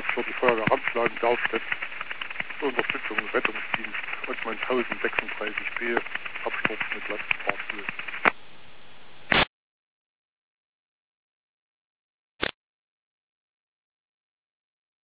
für die Feuerwehr Ramsland Darmstadt zur Unterstützung Rettungsdienst Ottmannshausen 36b Absturz mit Lastfahrstuhl.